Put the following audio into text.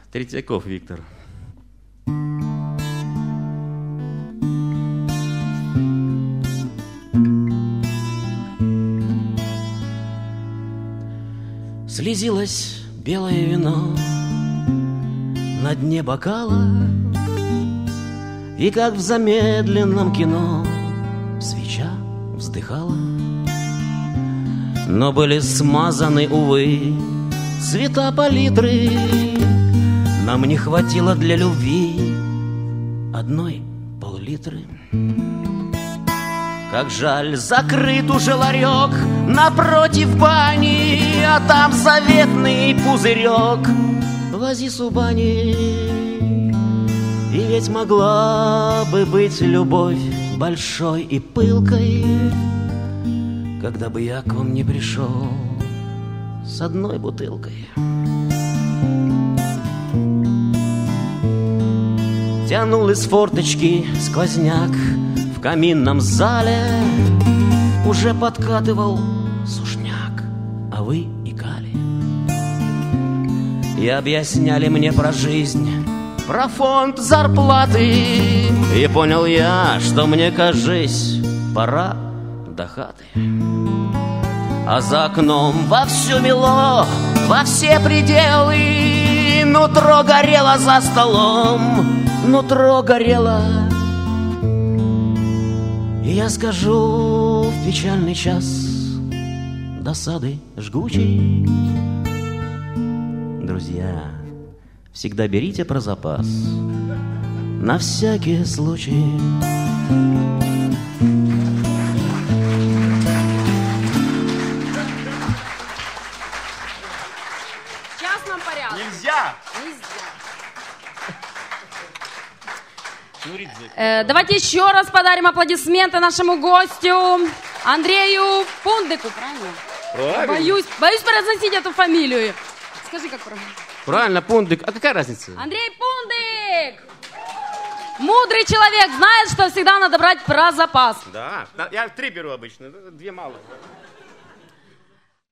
Третьяков Виктор. Слезилось белое вино на дне бокала, и как в замедленном кино свеча вздыхала. Но были смазаны, увы, цвета палитры. Нам не хватило для любви одной пол-литры. Как жаль, закрыт уже ларек напротив бани, а там заветный пузырек вози субани. И ведь могла бы быть любовь большой и пылкой, когда бы я к вам не пришел с одной бутылкой. Тянул из форточки сквозняк в каминном зале, уже подкатывал сушняк, а вы икали. И объясняли мне про жизнь, про фонд зарплаты. И понял я, что мне, кажись, пора до хаты. А за окном вовсю мело, во все пределы. Нутро горело за столом, нутро горело. И я скажу в печальный час досады жгучей: друзья, всегда берите про запас на всякий случай. В частном порядке. Нельзя! Давайте еще раз подарим аплодисменты нашему гостю Андрею Пундыку, правильно? Правильно. Боюсь произносить эту фамилию. Скажи, как правильно? Правильно, Пундык. А какая разница? Андрей Пундык! Мудрый человек знает, что всегда надо брать про запас. Да, я 3 беру обычно, 2 мало.